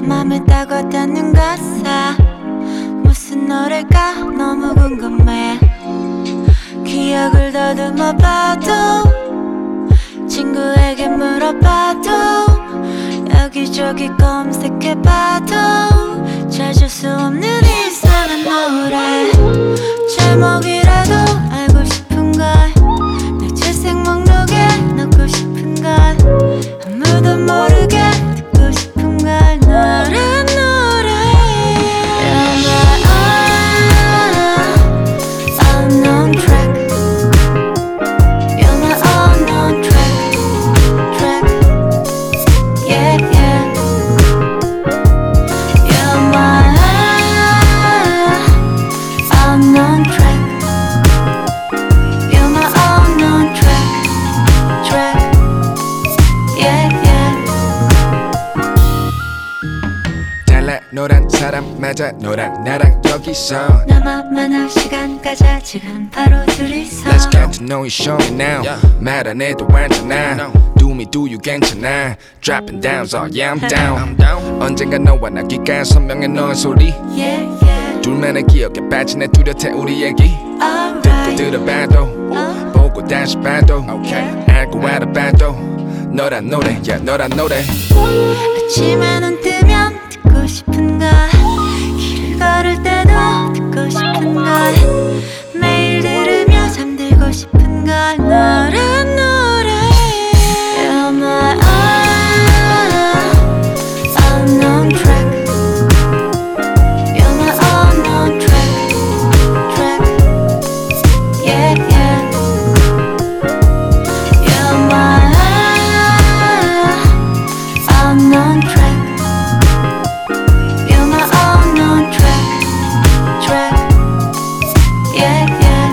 맘을 따고 닿는 가사 무슨 노래일까 너무 궁금해. 기억을 더듬어 봐도 친구에게 물어봐도 여기저기 검색해봐도 찾을 수 없는 이상한 노래 제목이라도 알고 싶은걸 내 채색 목록에 넣고 싶은걸 아무도 모르게 듣고 싶은걸 너란 노래 You're my unknown track You're my unknown track Yeah, yeah You're my unknown track You're my unknown track Yeah, yeah 달라 노란 사람 맞아 너랑 나랑 여기서 나만 할 시간 가자 지금 바로 둘이서 Let's get to know you show me now 말 안 해도 알잖아 Do me do you 괜찮아 Dropping down so yeah I'm down 언젠가 너와 나 귓가에 선명해 너의 소리 Yeah, yeah 둘만의 기억에 빠지네 뚜렷해 우리 얘기 듣고 Alright 들어봐도 보고 다시 봐도 알고 알아봐도 너란 노래 yeah 너란 노래 아침에 눈 뜨면 듣고 싶은걸 길을 걸을 때도 듣고 싶은걸 매일 들으며 잠들고 싶은걸 너란 노래 You're my unknown track You're my unknown track Yeah, yeah You're my unknown track You're my unknown track Yeah, yeah